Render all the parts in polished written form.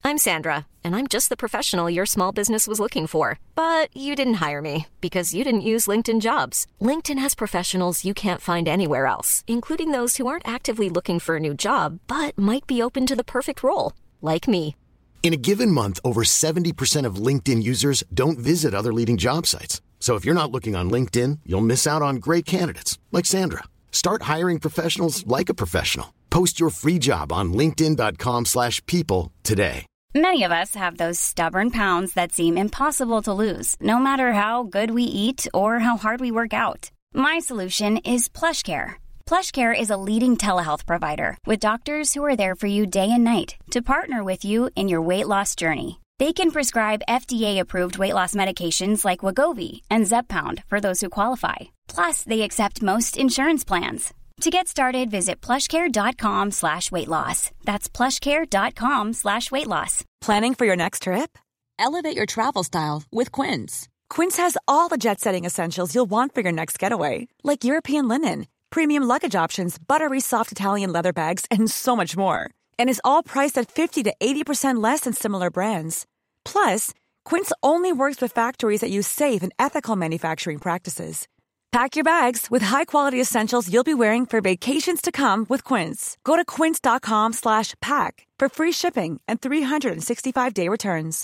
I'm Sandra, and I'm just the professional your small business was looking for. But you didn't hire me because you didn't use LinkedIn Jobs. LinkedIn has professionals you can't find anywhere else, including those who aren't actively looking for a new job, but might be open to the perfect role, like me. In a given month, over 70% of LinkedIn users don't visit other leading job sites. So if you're not looking on LinkedIn, you'll miss out on great candidates like Sandra. Start hiring professionals like a professional. Post your free job on linkedin.com/people today. Many of us have those stubborn pounds that seem impossible to lose, no matter how good we eat or how hard we work out. My solution is PlushCare. PlushCare is a leading telehealth provider with doctors who are there for you day and night to partner with you in your weight loss journey. They can prescribe FDA-approved weight loss medications like Wegovy and Zepbound for those who qualify. Plus, they accept most insurance plans. To get started, visit plushcare.com/weightloss. That's plushcare.com/weightloss. Planning for your next trip? Elevate your travel style with Quince. Quince has all the jet-setting essentials you'll want for your next getaway, like European linen, premium luggage options, buttery soft Italian leather bags, and so much more. And is all priced at 50 to 80% less than similar brands. Plus, Quince only works with factories that use safe and ethical manufacturing practices. Pack your bags with high-quality essentials you'll be wearing for vacations to come with Quince. Go to quince.com/pack for free shipping and 365-day returns.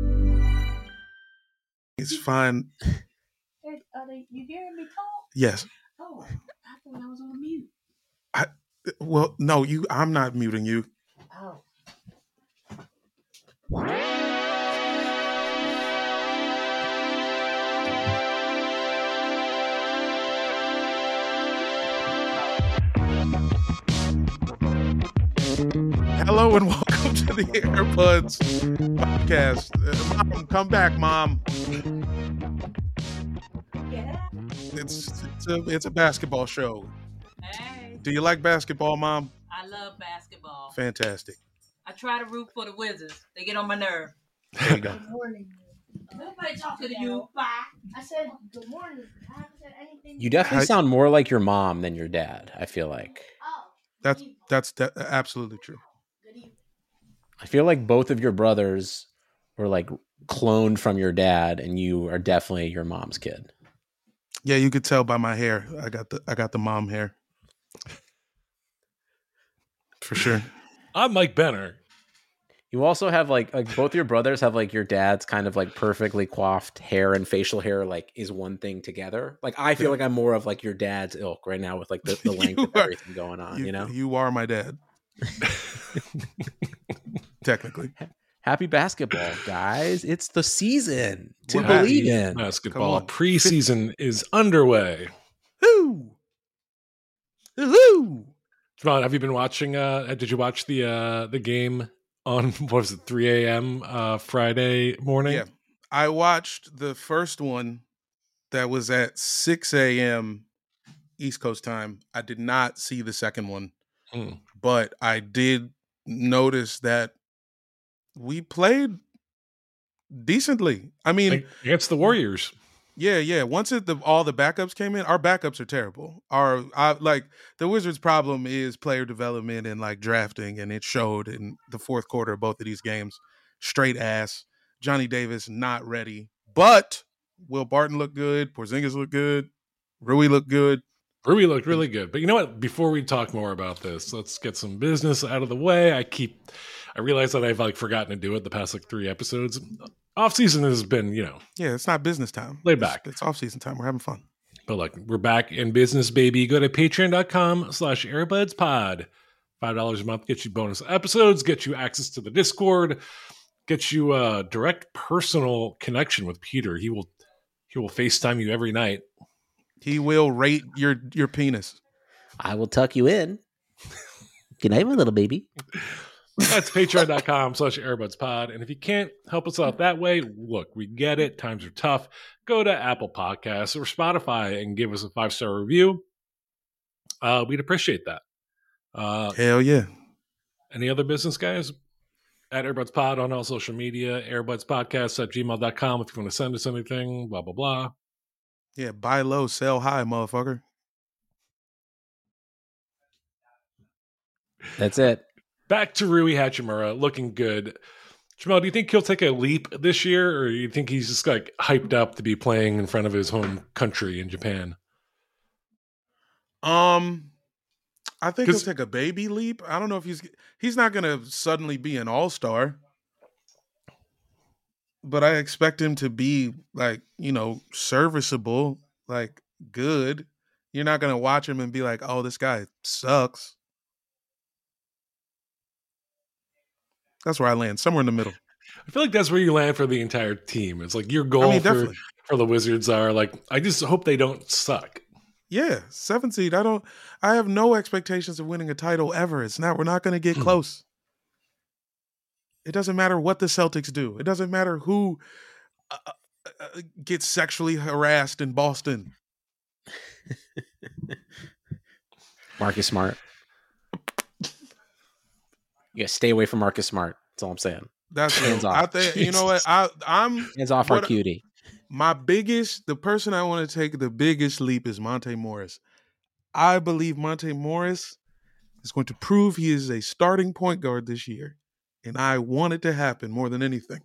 It's fine. You hearing me talk? Yes. Oh, I thought I was on mute. Well, no, I'm not muting you. Oh. Hello and welcome to the Airbuds podcast. Mom, come back, Mom. Yeah. It's a basketball show. Hey, Do you like basketball, Mom? I love basketball. Fantastic. I try to root for the Wizards. They get on my nerve. There you go. Good morning. Nobody talking to you. Bye. I said good morning. I haven't said anything. You definitely sound more like your mom than your dad, I feel like. Oh. That's absolutely true. Good evening. I feel like both of your brothers were like cloned from your dad, and you are definitely your mom's kid. Yeah, you could tell by my hair. I got the mom hair. For sure. I'm Mike Benner. You also have like both your brothers have like your dad's kind of like perfectly coiffed hair and facial hair like is one thing together. Like I feel like I'm more of like your dad's ilk right now with like the length of everything going on, you know? You are my dad. Technically. Happy basketball, guys. It's the season to We're believe happy. in. Basketball preseason is underway. Woo! Woo! Ron, have you been watching? Did you watch the game on what was it 3 a.m. Friday morning? Yeah, I watched the first one that was at 6 a.m. East Coast time. I did not see the second one, but I did notice that we played decently. I mean, against the Warriors. Yeah. Once all the backups came in, our backups are terrible. The Wizards' problem is player development and like drafting, and it showed in the fourth quarter of both of these games. Straight ass. Johnny Davis not ready, but Will Barton looked good. Porzingis looked good. Rui looked good. Rui looked really good. But you know what? Before we talk more about this, let's get some business out of the way. I realize that I've like forgotten to do it the past like 3 episodes. Off season has been, Yeah, it's not business time. Laid back. It's off season time. We're having fun. But look, we're back in business, baby. Go to patreon.com/airbudspod. $5 a month gets you bonus episodes, gets you access to the Discord, gets you a direct personal connection with Peter. He will FaceTime you every night. He will rate your penis. I will tuck you in. Good night, my little baby. That's patreon.com/airbudspod. And if you can't help us out that way, look, we get it. Times are tough. Go to Apple Podcasts or Spotify and give us a 5-star review. We'd appreciate that. Hell yeah. Any other business, guys? At AirbudsPod on all social media, airbudspodcast@gmail.com if you want to send us anything, blah, blah, blah. Yeah, buy low, sell high, motherfucker. That's it. Back to Rui Hachimura, looking good. Jamal, do you think he'll take a leap this year, or do you think he's just like hyped up to be playing in front of his home country in Japan? I think he'll take a baby leap. I don't know if he's not going to suddenly be an all-star, but I expect him to be like, serviceable, like good. You're not going to watch him and be like, "Oh, this guy sucks." That's where I land, somewhere in the middle. I feel like that's where you land for the entire team. It's like your goal for the Wizards are like, I just hope they don't suck. Yeah, 7 seed. I have no expectations of winning a title ever. We're not going to get close. It doesn't matter what the Celtics do. It doesn't matter who gets sexually harassed in Boston. Marcus Smart. You gotta stay away from Marcus Smart. That's all I'm saying. That's hands off. I think you know what I'm hands off our cutie. The person I want to take the biggest leap is Monte Morris. I believe Monte Morris is going to prove he is a starting point guard this year, and I want it to happen more than anything.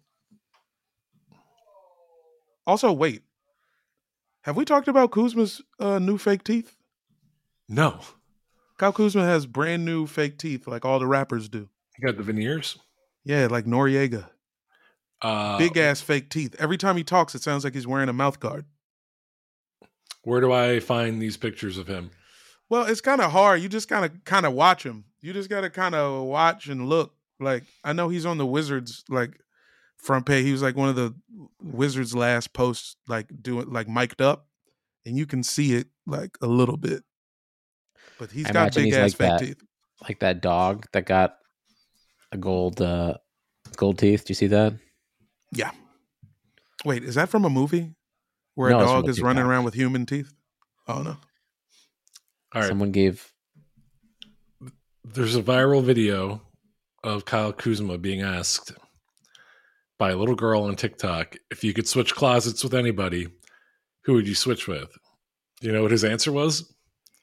Also, wait, have we talked about Kuzma's new fake teeth? No. Kyle Kuzma has brand new fake teeth, like all the rappers do. You got the veneers? Yeah, like Noriega. Big ass fake teeth. Every time he talks, it sounds like he's wearing a mouth guard. Where do I find these pictures of him? Well, it's kind of hard. You just kind of watch him. You just got to kind of watch and look. Like, I know he's on the Wizards like front page. He was like one of the Wizards' last posts, like doing like mic'd up, and you can see it like a little bit. But he's got big ass fake teeth, like that dog that got a gold teeth. Do you see that? Yeah. Wait, is that from a movie where a dog is running around with human teeth? Oh, no. All right. Someone gave. There's a viral video of Kyle Kuzma being asked by a little girl on TikTok if you could switch closets with anybody, who would you switch with? Do you know what his answer was?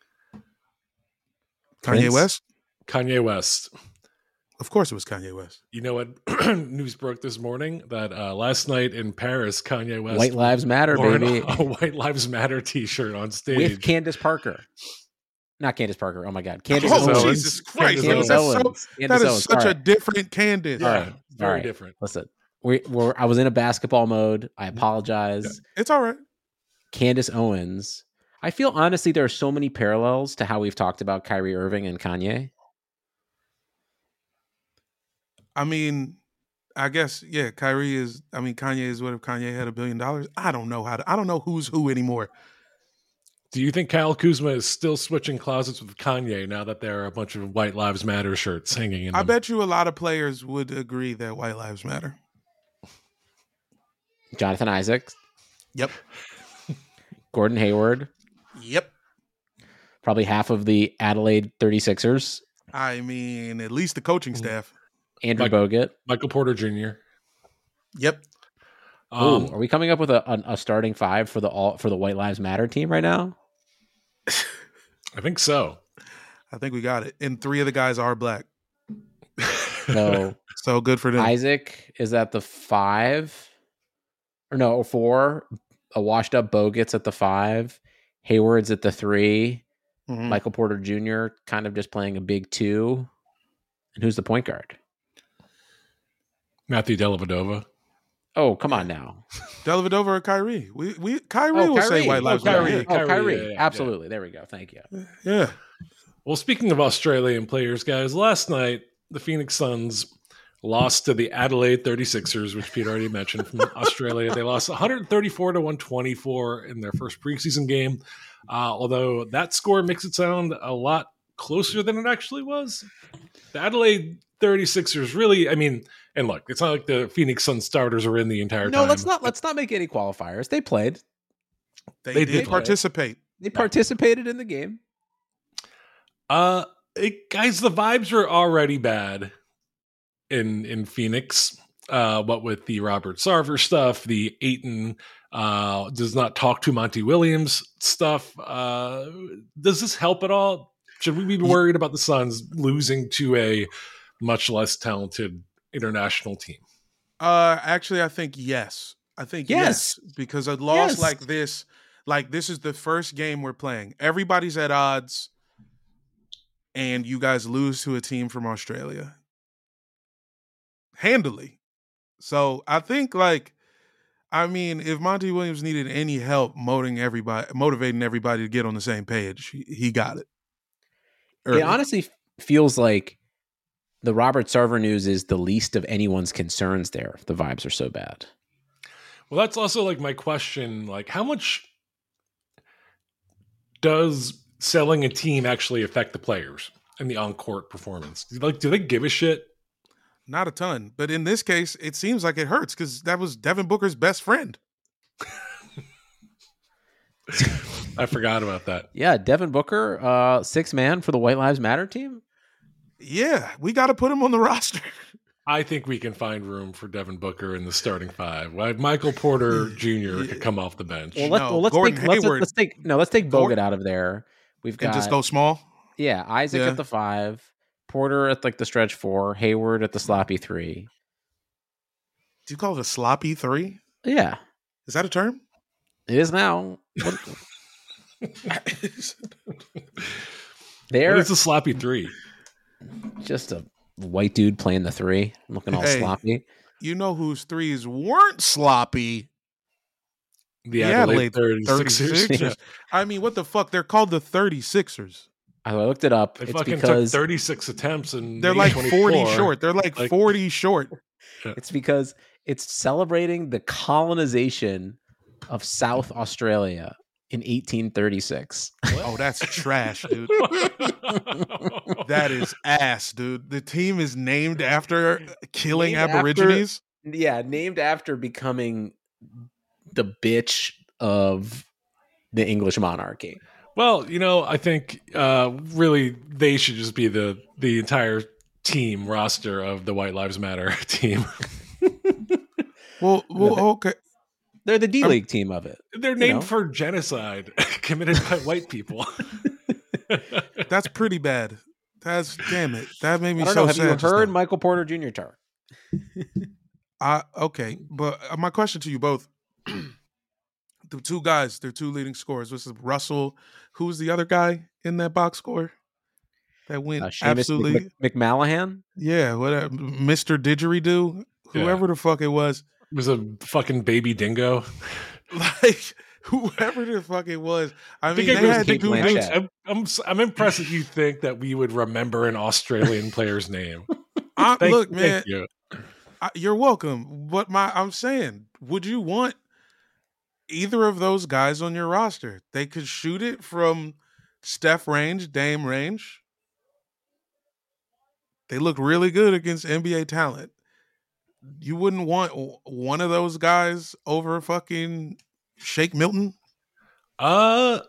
Kanye West? Kanye West. Of course it was Kanye West. You know what news broke this morning? That last night in Paris, Kanye West... White Lives Matter, baby. A White Lives Matter t-shirt on stage. With Candace Parker. Not Candace Parker. Oh, my God. Candace Owens. Jesus Christ. Candace Owens. That is such a different Candace. Yeah, very different. Listen, I was in a basketball mode. I apologize. Yeah, it's all right. Candace Owens. I feel, honestly, there are so many parallels to how we've talked about Kyrie Irving and Kanye. I mean, I guess, yeah, Kanye is what if Kanye had $1 billion? I don't know who's who anymore. Do you think Kyle Kuzma is still switching closets with Kanye now that there are a bunch of White Lives Matter shirts hanging in them? I bet you a lot of players would agree that White Lives Matter. Jonathan Isaac. Yep. Gordon Hayward. Yep. Probably half of the Adelaide 36ers. I mean, at least the coaching staff. Andrew Bogut. Michael Porter Jr. Yep. Are we coming up with a starting five for the White Lives Matter team right now? I think so. I think we got it. And 3 of the guys are black. So good for them. Isaac is at the 5. Or 4. A washed up Bogut's at the 5. Hayward's at the 3. Mm-hmm. Michael Porter Jr. kind of just playing a big 2. And who's the point guard? Matthew Dellavedova. Oh, come on now. Dellavedova or Kyrie? Kyrie will say White Lives Matter. Kyrie. Absolutely. Yeah. There we go. Thank you. Yeah. Well, speaking of Australian players, guys, last night the Phoenix Suns lost to the Adelaide 36ers, which Pete already mentioned, from Australia. They lost 134-124 in their first preseason game. Although that score makes it sound a lot closer than it actually was. The Adelaide 36ers really, I mean, and look, it's not like the Phoenix Suns starters are in the entire time. No, let's not make any qualifiers. They played. They did participate. They participated in the game. Guys, the vibes are already bad in Phoenix. What with the Robert Sarver stuff, the Ayton does not talk to Monty Williams stuff. Does this help at all? Should we be worried about the Suns losing to a much less talented international team? Actually, I think yes. I think yes, because a loss like this is the first game we're playing. Everybody's at odds, and you guys lose to a team from Australia handily. So I think, if Monty Williams needed any help motivating everybody to get on the same page, he got it. It honestly feels like the Robert Sarver news is the least of anyone's concerns there. The vibes are so bad. Well, that's also like my question. Like, how much does selling a team actually affect the players and the on-court performance? Do they give a shit? Not a ton. But in this case, it seems like it hurts because that was Devin Booker's best friend. I forgot about that. Yeah, Devin Booker, sixth man for the White Lives Matter team. Yeah, we got to put him on the roster. I think we can find room for Devin Booker in the starting five. Michael Porter Jr. could come off the bench. Let's take Bogut out of there. We've got and just go small. Yeah, Isaac at the 5, Porter at the stretch 4, Hayward at the sloppy 3. Do you call it a sloppy 3? Yeah, is that a term? It is now. What is a sloppy 3? Just a white dude playing the 3, looking all sloppy. You know whose threes weren't sloppy? The Adelaide 36ers. Yeah. I mean, what the fuck? They're called the 36ers. I looked it up. They fucking took 36 attempts and they're like 40 short. They're like 40 short. It's because it's celebrating the colonization of South Australia in 1836. Oh, that's trash, dude. That is ass, dude. The team is named after killing Aborigines. Named after becoming the bitch of the English monarchy. Well, I think really they should just be the entire team roster of the White Lives Matter team. Well, okay. They're the D-League team of it. They're named for genocide committed by white people. That's pretty bad. Damn it. That made me so sad. Have you heard Michael Porter Jr. talk? Okay, but my question to you both: the two guys, their two leading scorers. This is Russell. Who's the other guy in that box score that went absolutely McMallahan? Yeah, whatever, Mr. Didgeridoo, whoever the fuck it was. It was a fucking baby dingo. Like whoever the fuck it was. I mean, they had to do this. I'm impressed that you think that we would remember an Australian player's name. Look, man, you're welcome. But I'm saying, would you want either of those guys on your roster? They could shoot it from Steph range, Dame range. They look really good against NBA talent. You wouldn't want one of those guys over fucking Shake Milton? I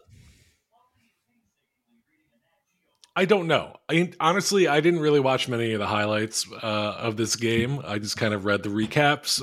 don't know. Honestly, I didn't really watch many of the highlights of this game. I just kind of read the recaps.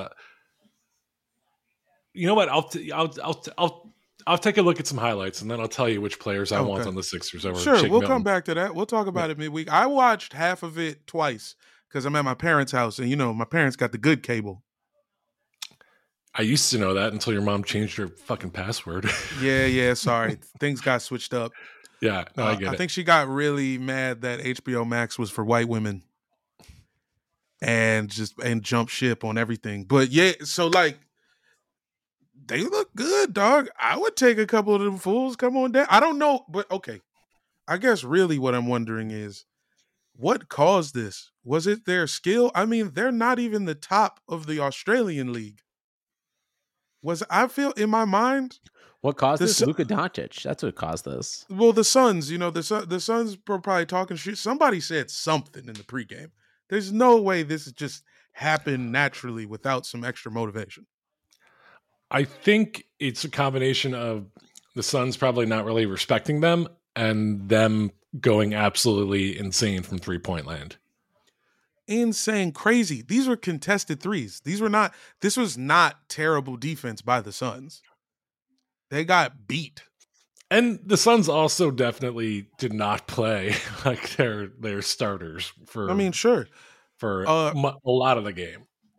You know what? I'll take a look at some highlights and then I'll tell you which players I want on the Sixers over. Sure, Shake we'll Milton. come back to that. We'll talk about it midweek. I watched half of it twice because I'm at my parents' house, and my parents got the good cable. I used to know that until your mom changed her fucking password. Yeah. Sorry, things got switched up. Yeah, no, I get it. I think she got really mad that HBO Max was for white women, and jumped ship on everything. But yeah, so they look good, dog. I would take a couple of them fools. Come on down. I don't know, but okay. I guess really what I'm wondering is, what caused this? Was it their skill? I mean, they're not even the top of the Australian league. I feel in my mind. What caused this? Luka Doncic. That's what caused this. Well, the Suns, the Suns were probably talking shit. Somebody said something in the pregame. There's no way this just happened naturally without some extra motivation. I think it's a combination of the Suns probably not really respecting them and them going absolutely insane from 3-point land. Insane, crazy. These were contested threes. This was not terrible defense by the Suns. They got beat. And the Suns also definitely did not play like their starters for. I mean, sure. For a lot of the game.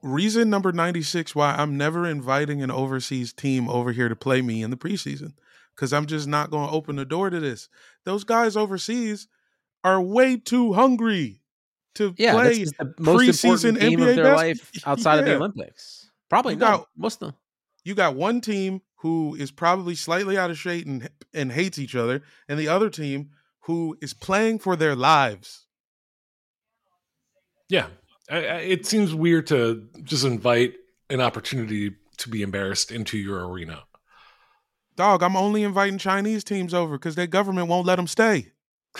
reason number 96 why I'm never inviting an overseas team over here to play me in the preseason, because I'm just not going to open the door to this. Those guys overseas are way too hungry to Yeah, that's play just the most preseason important game NBA of their life basketball. outside of the Yeah. Olympics. Probably most of them. You got one team who is probably slightly out of shape and hates each other, and the other team who is playing for their lives. Yeah. It seems weird to just invite an opportunity to be embarrassed into your arena. Dog, I'm only inviting Chinese teams over because their government won't let them stay.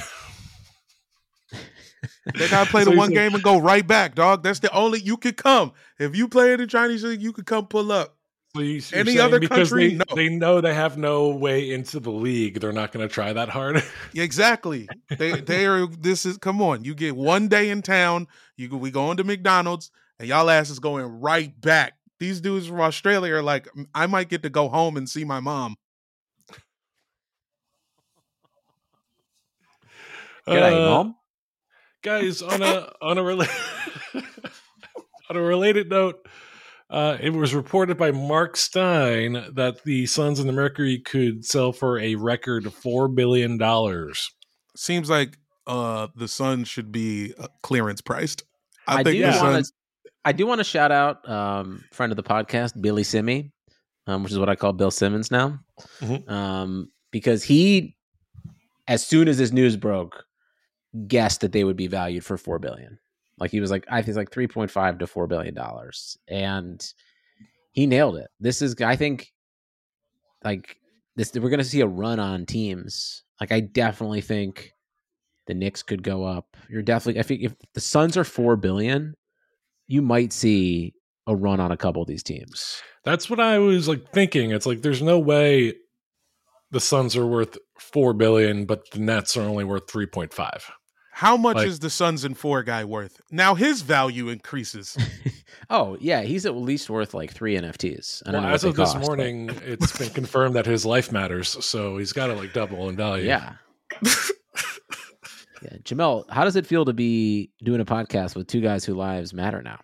They gotta play the one game and go right back, dog. That's the only you could come. If you play in the Chinese league, you could come pull up. So any other country, no. They know they have no way into the league. They're not going to try that hard. Exactly. They are. This is come on. You get one day in town. We go into McDonald's and y'all asses going right back. These dudes from Australia are like, I might get to go home and see my mom. Good night, Mom. Guys, on a related note. It was reported by Mark Stein that the Suns and the Mercury could sell for a record $4 billion. Seems like the Suns should be clearance priced. I do want to shout out friend of the podcast, Billy Simmy, which is what I call Bill Simmons now, because he, as soon as this news broke, guessed that they would be valued for $4 billion. Like he was like, I think it's like $3.5 to $4 billion. And he nailed it. This is, I think, like this, we're going to see a run on teams. Like I definitely think the Knicks could go up. I think if the Suns are $4 billion, you might see a run on a couple of these teams. That's what I was like thinking. It's like, there's no way the Suns are worth $4 billion, but the Nets are only worth 3.5. How much is the Suns and 4 guy worth? Now his value increases. Oh, yeah. He's at least worth like 3 NFTs. Well, as of this morning, it's been confirmed that his life matters. So he's got to like double in value. Yeah. Yeah. Jamel, how does it feel to be doing a podcast with two guys whose lives matter now?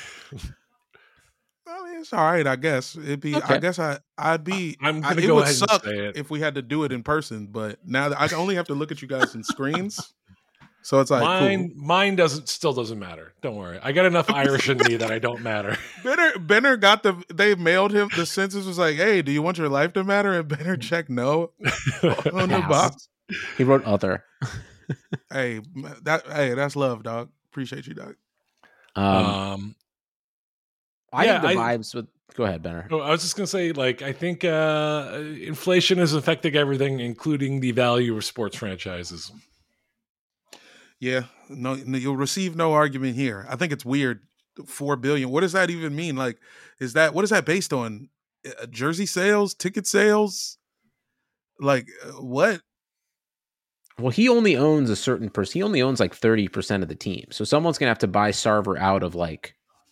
I mean, it's all right, I guess. It'd be. Okay. I guess I'd be. I'm gonna go ahead and say it. If we had to do it in person, but now I only have to look at you guys in screens. So it's like mine still doesn't matter. Don't worry. I got enough Irish in me that I don't matter. Benner got they mailed him the census was like, hey, do you want your life to matter? And Benner checked no on the box. He wrote other. Hey, that's love, dog. Appreciate you, dog. I think the vibes with. Go ahead, Benner. I was just gonna say, like, I think inflation is affecting everything, including the value of sports franchises. Yeah, no, you'll receive no argument here. I think it's weird. $4 billion. What does that even mean? Like, what is that based on? Jersey sales, ticket sales? Like, what? Well, he only owns a certain person. He only owns like 30% of the team. So someone's gonna have to buy Sarver out of like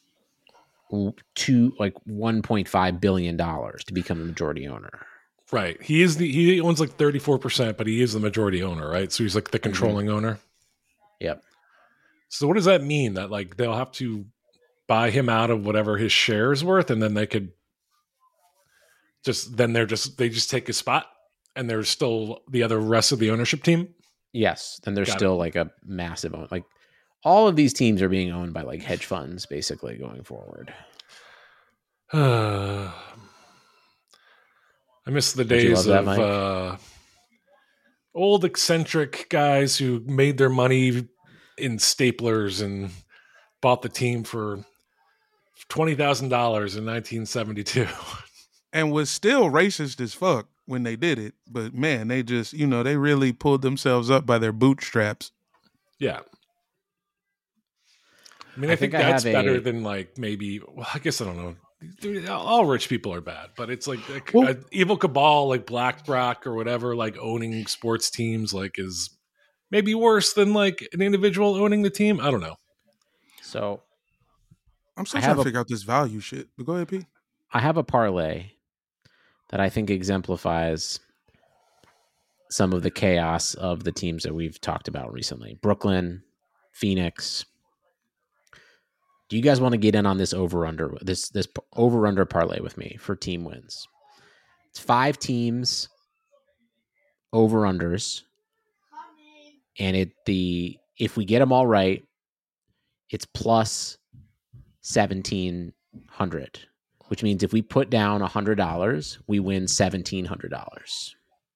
$1.5 billion to become the majority owner. Right. He owns like 34%, but he is the majority owner, right? So he's like the controlling owner. Yep. So what does that mean? That like they'll have to buy him out of whatever his share is worth, and then they could they just take his spot, and there's still the rest of the ownership team? Yes. Then there's still like a massive own, like all of these teams are being owned by like hedge funds basically going forward. I miss the days of old eccentric guys who made their money in staplers and bought the team for $20,000 in 1972. And was still racist as fuck when they did it. But man, they just, they really pulled themselves up by their bootstraps. Yeah. I mean, I think that's better than like maybe, well, I guess I don't know. All rich people are bad, but it's like an evil cabal like BlackRock or whatever, like owning sports teams, like is maybe worse than like an individual owning the team. I don't know. So I'm still trying to figure out this value shit. But go ahead, P. I have a parlay that I think exemplifies some of the chaos of the teams that we've talked about recently. Brooklyn, Phoenix. Do you guys want to get in on this over-under, this over-under parlay with me for team wins? It's 5 teams over-unders, and if we get them all right, it's plus 1,700, which means if we put down $100, we win $1,700.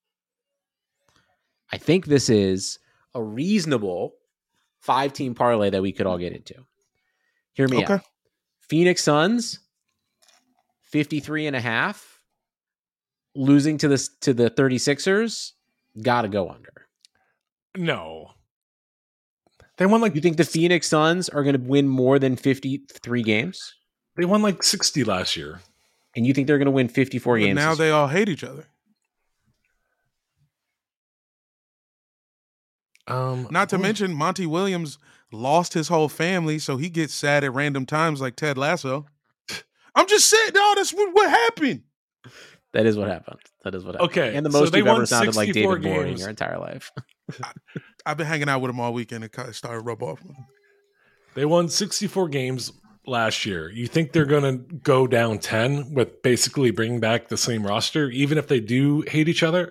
I think this is a reasonable 5-team parlay that we could all get into. Hear me out. Phoenix Suns, 53.5, losing to the 36ers, gotta go under. No. They won You think the Phoenix Suns are going to win more than 53 games? They won like 60 last year. And you think they're going to win 54 games? Now they all hate each other. Not to mention Monty Williams lost his whole family, so he gets sad at random times like Ted Lasso. I'm just saying, no, that's what happened. That is what happened. Okay. And the most you've ever sounded like David games. Moore in your entire life. I've been hanging out with him all weekend and kind of started to rub off. They won 64 games last year. You think they're going to go down 10 with basically bringing back the same roster, even if they do hate each other?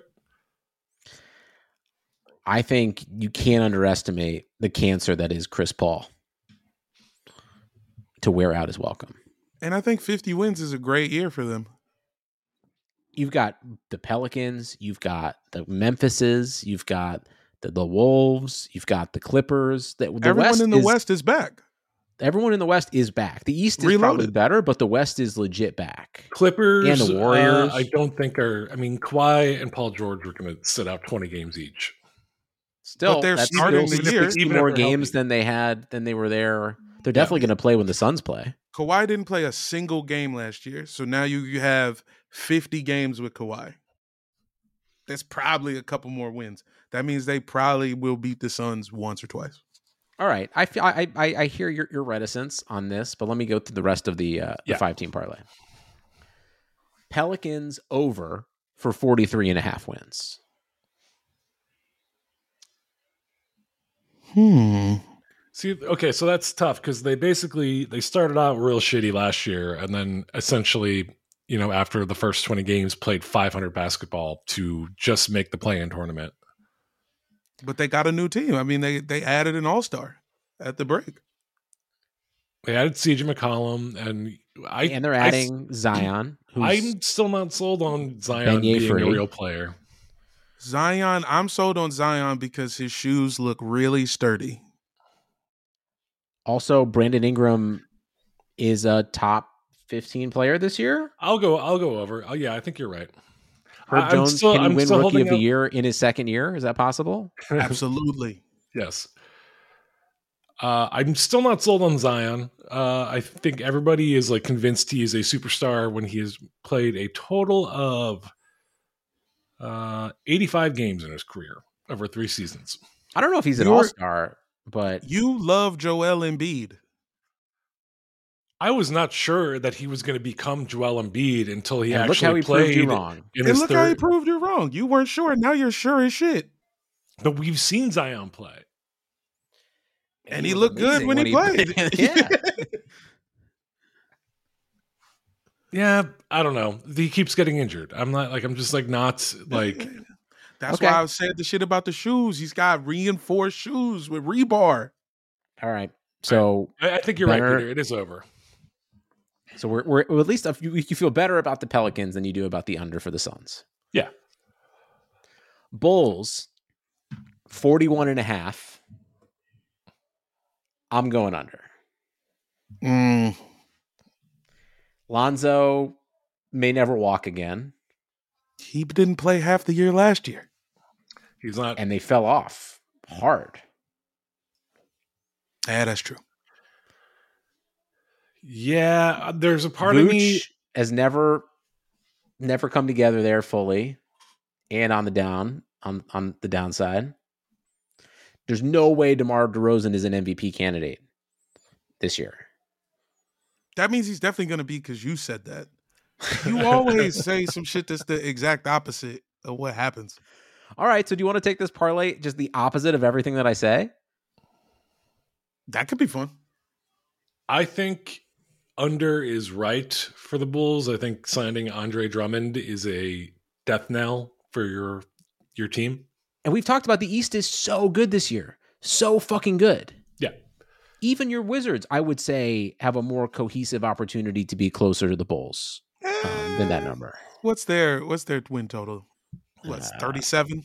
I think you can't underestimate the cancer that is Chris Paul to wear out his welcome. And I think 50 wins is a great year for them. You've got the Pelicans, you've got the Memphises, you've got the Wolves, you've got the Clippers. Everyone in the West is back. Everyone in the West is back. The East is probably better, but the West is legit back. Clippers and the Warriors. I don't think are. I mean, Kawhi and Paul George are going to sit out 20 games each. Still, but they're that's starting still the year 60 more games than they were there. They're definitely going to play when the Suns play. Kawhi didn't play a single game last year, so now you have 50 games with Kawhi. That's probably a couple more wins. That means they probably will beat the Suns once or twice. All right, I hear your reticence on this, but let me go through the rest of the 5-team parlay. Pelicans over for 43.5 wins. See, okay, so that's tough because they started out real shitty last year, and then essentially, after the first 20 games, played 500 basketball to just make the play-in tournament. But they got a new team. I mean, they added an all-star at the break. They added CJ McCollum, and they're adding Zion. I'm still not sold on Zion being a real player. Zion, I'm sold on Zion because his shoes look really sturdy. Also, Brandon Ingram is a top 15 player this year. I'll go over. Oh, yeah, I think you're right. Herb Jones, can he win Rookie of the Year in his second year? Is that possible? Absolutely. Yes. I'm still not sold on Zion. I think everybody is convinced he is a superstar when he has played a total of 85 games in his career over 3 seasons. I don't know if he's an all-star, but you love Joel Embiid. I was not sure that he was going to become Joel Embiid until he actually look how he played. Proved you wrong. Look how he proved you wrong. You weren't sure. Now you're sure as shit. But we've seen Zion play. And he looked good when he played. Yeah. Yeah, I don't know. He keeps getting injured. I'm not That's why I said the shit about the shoes. He's got reinforced shoes with rebar. All right. So I think you're right, Peter. It is over. So we're at least you feel better about the Pelicans than you do about the under for the Suns. Yeah. Bulls 41.5. I'm going under. Lonzo may never walk again. He didn't play half the year last year. He's not. And they fell off hard. Yeah, that's true. Yeah, there's a part of me has never come together there fully, and on the downside. There's no way DeMar DeRozan is an MVP candidate this year. That means he's definitely going to be because you said that. You always say some shit that's the exact opposite of what happens. All right, so do you want to take this parlay just the opposite of everything that I say? That could be fun. I think under is right for the Bulls. I think signing Andre Drummond is a death knell for your team. And we've talked about the East is so good this year. So fucking good. Yeah. Even your Wizards, I would say, have a more cohesive opportunity to be closer to the Bulls than that number. What's their win total? What's 37?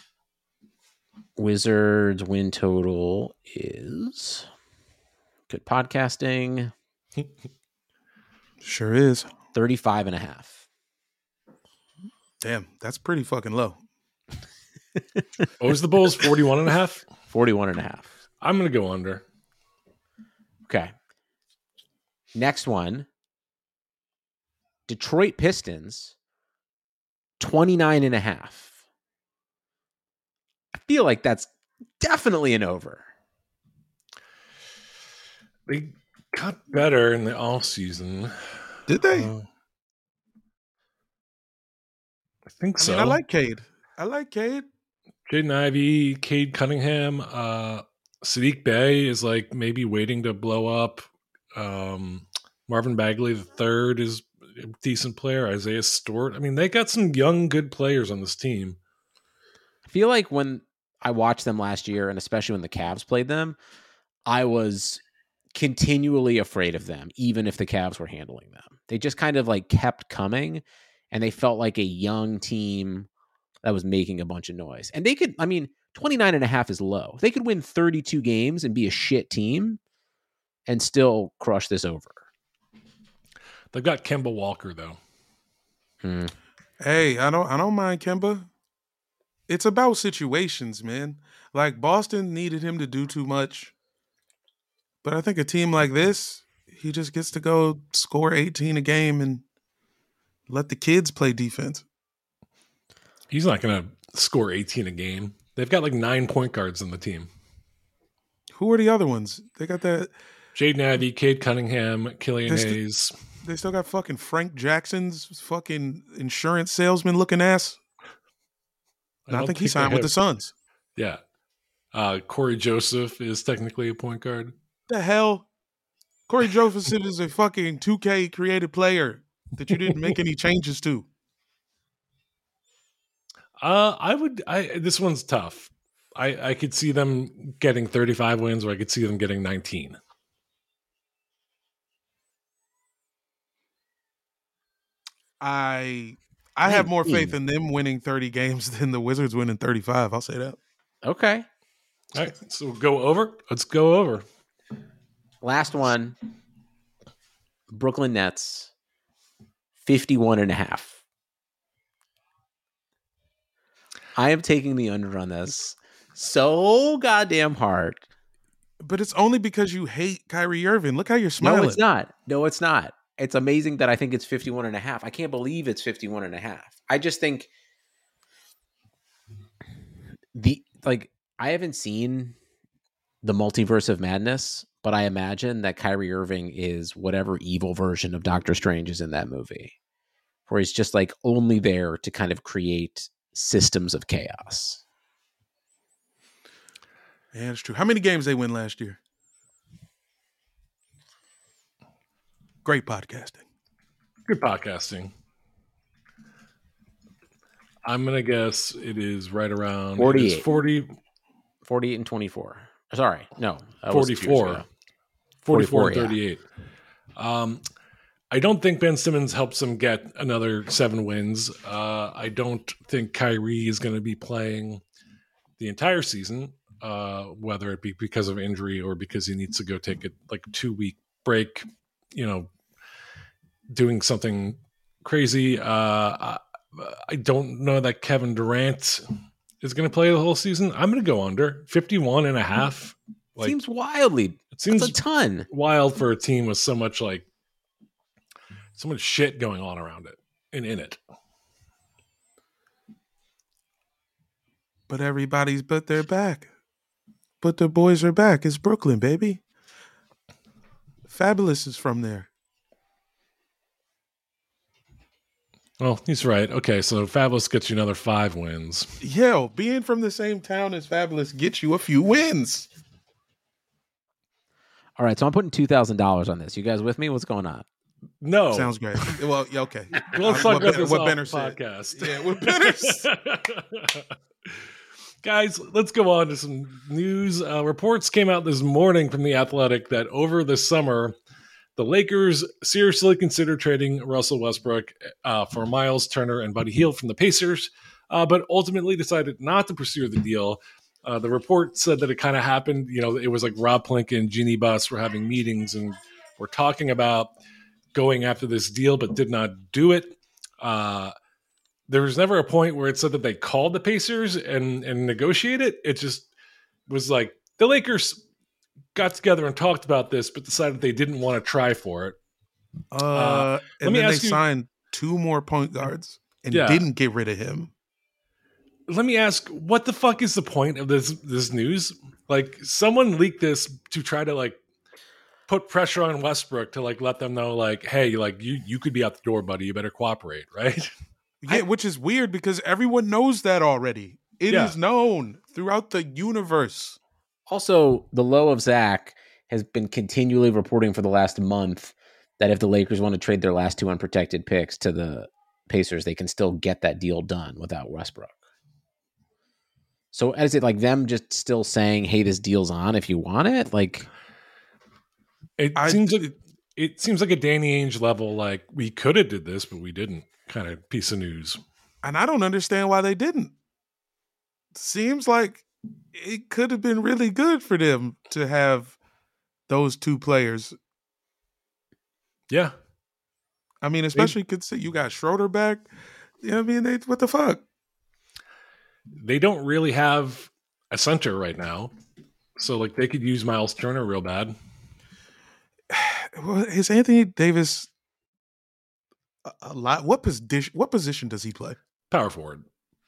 Wizards win total is good podcasting. Sure is 35.5. Damn, that's pretty fucking low. What was the Bulls? 41.5? 41.5. I'm going to go under. Okay. Next one. Detroit Pistons, 29.5. I feel like that's definitely an over. They got better in the offseason. Did they? I think so. I like Cade. Jaden Ivey, Cade Cunningham, Sadiq Bey is like maybe waiting to blow up. Marvin Bagley III is a decent player. Isaiah Stewart. I mean, they got some young, good players on this team. I feel like when I watched them last year, and especially when the Cavs played them, I was continually afraid of them, even if the Cavs were handling them. They just kind of like kept coming, and they felt like a young team that was making a bunch of noise. And they could, 29.5 is low. They could win 32 games and be a shit team and still crush this over. They've got Kemba Walker though. Hey, I don't mind Kemba. It's about situations, man. Like Boston needed him to do too much. But I think a team like this, he just gets to go score 18 a game and let the kids play defense. He's not going to score 18 a game. They've got like 9 point guards on the team. Who are the other ones? They got that Jaden Ivey, Cade Cunningham, Killian Hayes. They still got fucking Frank Jackson's fucking insurance salesman looking ass. I think he signed with the Suns. Yeah. Corey Joseph is technically a point guard. The hell? Corey Joseph is a fucking 2K created player that you didn't make any changes to. This one's tough. I could see them getting 35 wins, or I could see them getting 19. I have more faith in them winning 30 games than the Wizards winning 35. I'll say that. Okay. All right. So go over. Let's go over. Last one. Brooklyn Nets, 51.5. I am taking the under on this so goddamn hard. But it's only because you hate Kyrie Irving. Look how you're smiling. No, it's not. It's amazing that I think it's 51.5. I can't believe it's 51.5. I just think I haven't seen the Multiverse of Madness, but I imagine that Kyrie Irving is whatever evil version of Doctor Strange is in that movie, where he's just like only there to kind of create systems of chaos. Yeah, it's true. How many games they win last year? Great podcasting. Good podcasting. I'm going to guess it is right around 48. 48 and 24. Sorry, no. 44. 44 and yeah. 38. I don't think Ben Simmons helps them get another 7 wins. I don't think Kyrie is going to be playing the entire season, whether it be because of injury or because he needs to go take a 2-week break, doing something crazy. I don't know that Kevin Durant is going to play the whole season. I'm going to go under 51.5. Seems wildly. It seems a ton wild for a team with so much shit going on around it and in it. But everybody's they're back. But the boys are back. It's Brooklyn, baby. Fabulous is from there. Well, he's right. Okay, so Fabulous gets you another 5 wins. Yo, being from the same town as Fabulous gets you a few wins. All right, so I'm putting $2,000 on this. You guys with me? What's going on? No. Sounds great. Well, yeah, okay. Let's talk about this what off Benner the said. podcast. Yeah, what Benner said. Guys, let's go on to some news. Reports came out this morning from The Athletic that over the summer, the Lakers seriously considered trading Russell Westbrook for Miles Turner and Buddy Hield from the Pacers, but ultimately decided not to pursue the deal. The report said that it kind of happened. It was like Rob Pelinka and Jeannie Buss were having meetings and were talking about going after this deal, but did not do it. There was never a point where it said that they called the Pacers and negotiated. It just was like the Lakers got together and talked about this, but decided they didn't want to try for it. And then they signed 2 more point guards and didn't get rid of him. Let me ask, what the fuck is the point of this news? Like, someone leaked this to try to like put pressure on Westbrook to like let them know, like, hey, like you could be out the door, buddy. You better cooperate, right? Yeah, which is weird because everyone knows that already. It is known throughout the universe. Also, the low of Zach has been continually reporting for the last month that if the Lakers want to trade their last 2 unprotected picks to the Pacers, they can still get that deal done without Westbrook. So is it like them just still saying, hey, this deal's on if you want it? Like, it seems like a Danny Ainge level, like we could have did this, but we didn't kind of piece of news. And I don't understand why they didn't. Seems like it could have been really good for them to have those 2 players. Yeah. I mean, especially considering you got Schroeder back. You know what I mean? What the fuck? They don't really have a center right now. So, like, they could use Miles Turner real bad. Well, is Anthony Davis a lot? What position does he play? Power forward.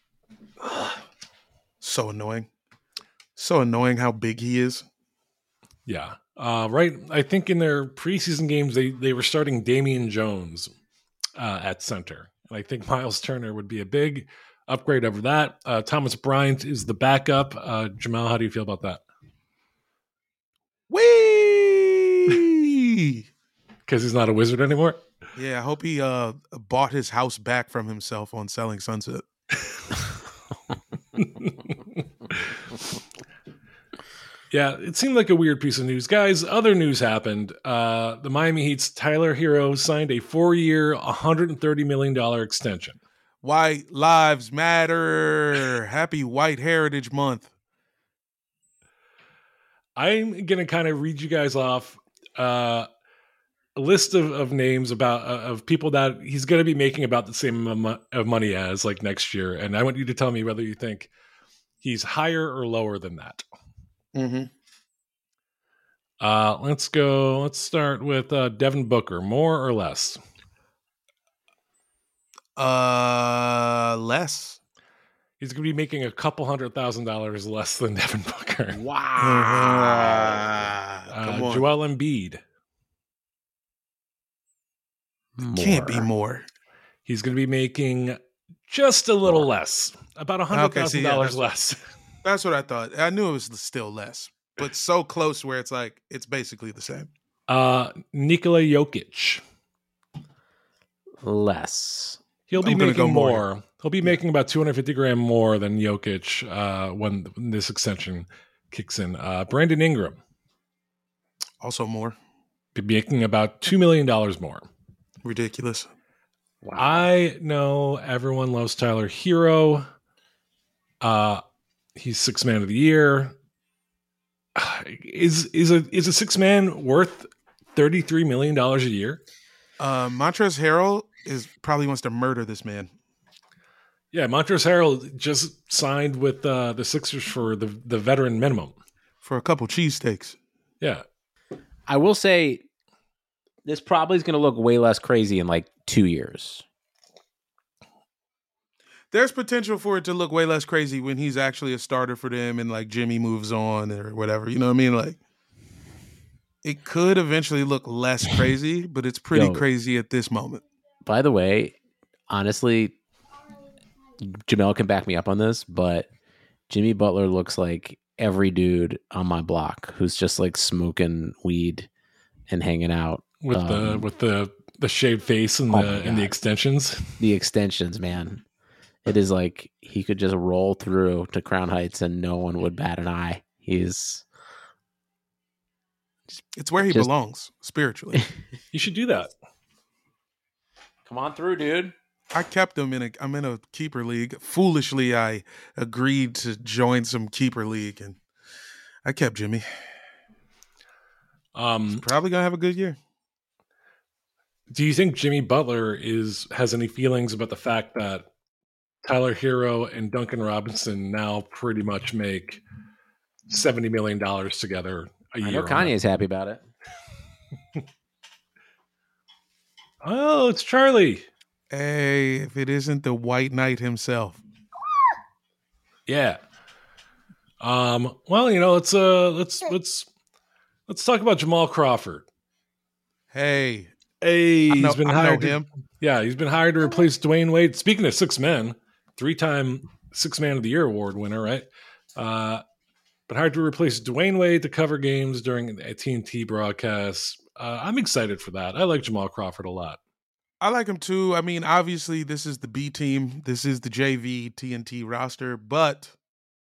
So annoying. So annoying how big he is. Yeah. Right. I think in their preseason games, they were starting Damian Jones at center. And I think Miles Turner would be a big upgrade over that. Thomas Bryant is the backup. Jamal, how do you feel about that? Whee! Because he's not a Wizard anymore? Yeah, I hope he bought his house back from himself on Selling Sunset. Yeah, it seemed like a weird piece of news. Guys, other news happened. The Miami Heat's Tyler Hero signed a 4-year, $130 million extension. White lives matter. Happy White Heritage Month. I'm going to kind of read you guys off a list of names of people that he's going to be making about the same amount of money as like next year. And I want you to tell me whether you think he's higher or lower than that. Mm-hmm. Let's go. Let's start with Devin Booker. More or less? Less. He's going to be making a couple $100,000 less than Devin Booker. Wow. Come on. Joel Embiid. Can't be more. He's going to be making just a little less, about $100,000 less. That's what I thought. I knew it was still less, but so close where it's like it's basically the same. Nikola Jokic. Less. He'll be making more. He'll be making about $250,000 more than Jokic when this extension kicks in. Brandon Ingram. Also more. Be making about $2 million more. Ridiculous. Wow. I know everyone loves Tyler Hero. He's 6th man of the year. Is a 6th man worth $33 million a year? Montrezl Harrell probably wants to murder this man. Yeah, Montrezl Harrell just signed with the Sixers for the veteran minimum. For a couple cheesesteaks. Yeah. I will say this probably is going to look way less crazy in like 2 years. There's potential for it to look way less crazy when he's actually a starter for them and like Jimmy moves on or whatever. You know what I mean? Like it could eventually look less crazy, but it's pretty crazy at this moment. By the way, honestly, Jamel can back me up on this, but Jimmy Butler looks like every dude on my block who's just like smoking weed and hanging out with the shaved face and the extensions. The extensions, man. It is like he could just roll through to Crown Heights and no one would bat an eye. It's where he belongs spiritually. You should do that. Come on through, dude. I kept him I'm in a keeper league. Foolishly, I agreed to join some keeper league, and I kept Jimmy. He's probably gonna have a good year. Do you think Jimmy Butler has any feelings about the fact that Tyler Hero and Duncan Robinson now pretty much make $70 million together a year? I know Kanye's happy about it. Oh, it's Charlie. Hey, if it isn't the White Knight himself. Yeah. Well, let's talk about Jamal Crawford. Hey, he's been hired. Him. He's been hired to replace Dwayne Wade. Speaking of 6 men, 3-time 6 Man of the Year award winner, right? But hired to replace Dwayne Wade to cover games during a TNT broadcast. I'm excited for that. I like Jamal Crawford a lot. I like him too. I mean, obviously, this is the B team. This is the JV TNT roster, but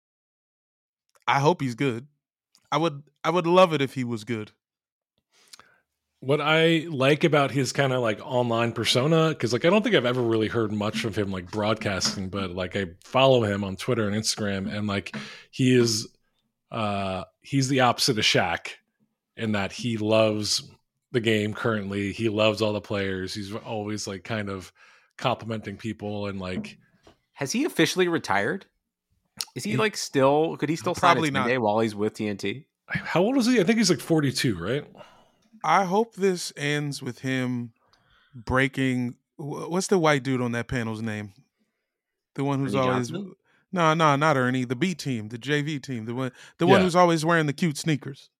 I hope he's good. I would love it if he was good. What I like about his kind of like online persona, because like I don't think I've ever really heard much of him like broadcasting, but like I follow him on Twitter and Instagram, and like he's the opposite of Shaq in that he loves the game currently. He loves all the players. He's always like kind of complimenting people and like. Has he officially retired? Is he like still? Could he still probably sign not day while he's with TNT? How old is he? I think he's like 42, right? I hope this ends with him breaking. What's the white dude on that panel's name? The one who's Ernie always Johnson? No, not Ernie. The B team, the JV team, the one who's always wearing the cute sneakers.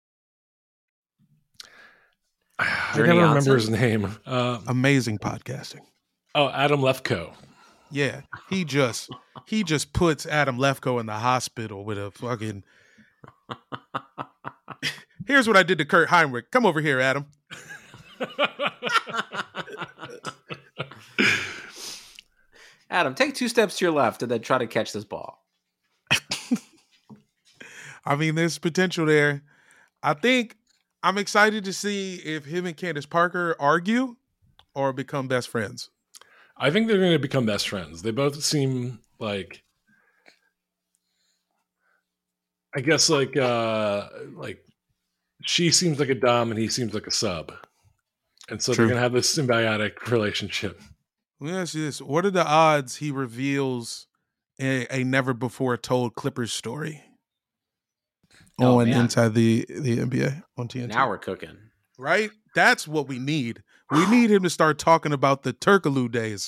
I never remember his name. Amazing podcasting. Oh, Adam Lefkoe. Yeah, he just puts Adam Lefkoe in the hospital with a fucking. Here's what I did to Kurt Heinrich. Come over here, Adam. Adam, take 2 steps to your left and then try to catch this ball. I mean, there's potential there. I think I'm excited to see if him and Candace Parker argue or become best friends. I think they're going to become best friends. They both seem like, I guess like she seems like a dom and he seems like a sub. And so they're going to have this symbiotic relationship. Let me ask you this. What are the odds he reveals a never before told Clippers story on Inside the NBA on TNT? Now we're cooking. Right? That's what we need. We need him to start talking about the Turkaloo days.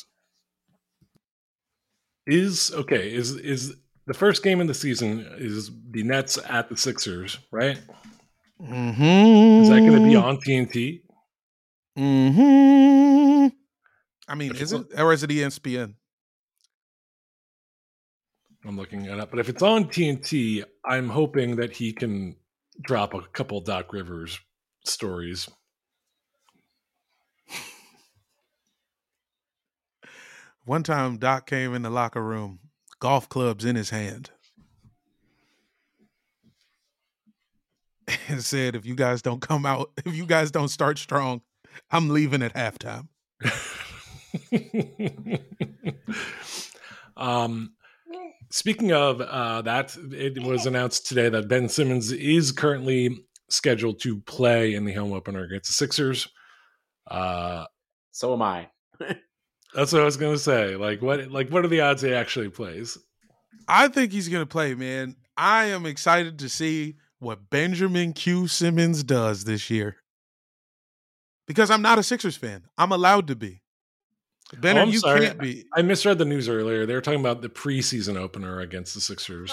Is the first game of the season is the Nets at the Sixers, right? Mm-hmm. Is that going to be on TNT? Mm-hmm. I mean, is it? Or is it ESPN? I'm looking it up. But if it's on TNT, I'm hoping that he can drop a couple Doc Rivers stories. One time, Doc came in the locker room, golf clubs in his hand, and said, if you guys don't come out, if you guys don't start strong, I'm leaving at halftime. Speaking of that, it was announced today that Ben Simmons is currently scheduled to play in the home opener against the Sixers. So am I. That's what I was gonna say. What are the odds he actually plays? I think he's gonna play, man. I am excited to see what Benjamin Q. Simmons does this year. Because I'm not a Sixers fan. I'm allowed to be. Ben, you sorry. Can't be. I misread the news earlier. They were talking about the preseason opener against the Sixers.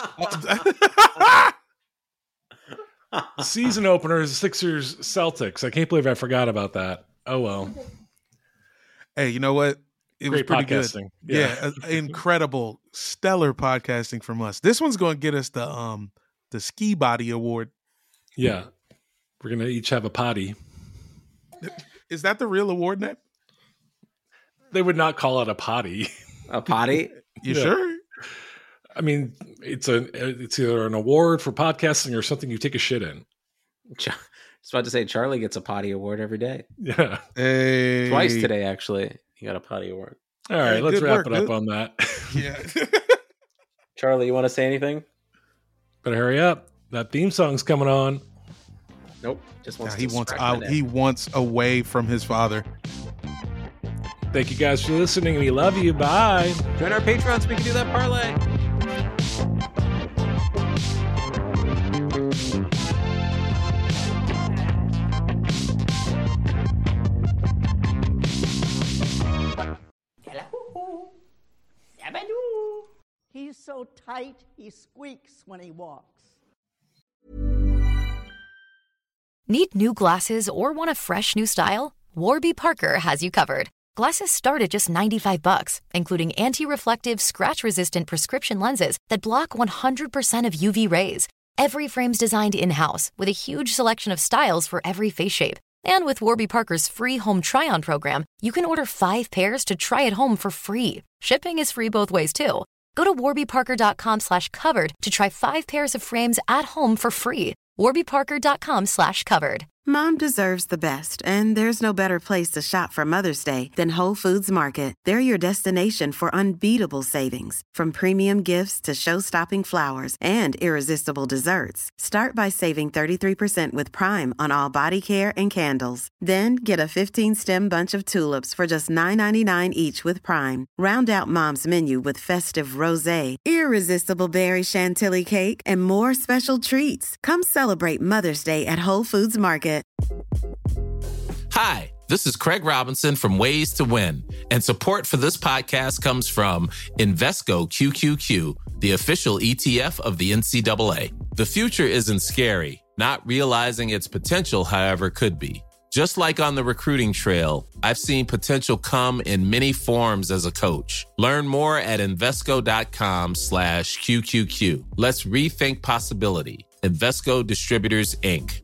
The season opener is Sixers Celtics. I can't believe I forgot about that. Oh well. Hey, you know what? It Great was pretty podcasting. good. Yeah, incredible, stellar podcasting from us. This one's going to get us the the Ski Body Award. Yeah. We're going to each have a potty. Is that the real award, Ned? They would not call it a potty. A potty? You Yeah. sure? I mean, it's either an award for podcasting or something you take a shit in. I was about to say Charlie gets a potty award every day. Yeah. Hey. Twice today, actually. He got a potty award. All right, Hey, let's good wrap work, it up dude. on that. Yeah. Charlie, you want to say anything? Better hurry up. That theme song's coming on. Nope. Just wants Yeah, he to wants scratch my out. neck. He wants away from his father. Thank you guys for listening. We love you. Bye. Join our Patreon so we can do that parlay. He's so tight, he squeaks when he walks. Need new glasses or want a fresh new style? Warby Parker has you covered. Glasses start at just $95, including anti-reflective, scratch-resistant prescription lenses that block 100% of UV rays. Every frame's designed in-house with a huge selection of styles for every face shape. And with Warby Parker's free home try-on program, you can order 5 pairs to try at home for free. Shipping is free both ways, too. Go to warbyparker.com/covered to try 5 pairs of frames at home for free. warbyparker.com/covered. Mom deserves the best, and there's no better place to shop for Mother's Day than Whole Foods Market. They're your destination for unbeatable savings, from premium gifts to show-stopping flowers and irresistible desserts. Start by saving 33% with Prime on all body care and candles. Then get a 15-stem bunch of tulips for just $9.99 each with Prime. Round out Mom's menu with festive rosé, irresistible berry chantilly cake, and more special treats. Come celebrate Mother's Day at Whole Foods Market. Hi, this is Craig Robinson from Ways to Win, and support for this podcast comes from Invesco QQQ, the official ETF of the NCAA. The future isn't scary. Not realizing its potential, however, could be. Just like on the recruiting trail, I've seen potential come in many forms as a coach. Learn more at Invesco.com/QQQ. Let's rethink possibility. Invesco Distributors, Inc.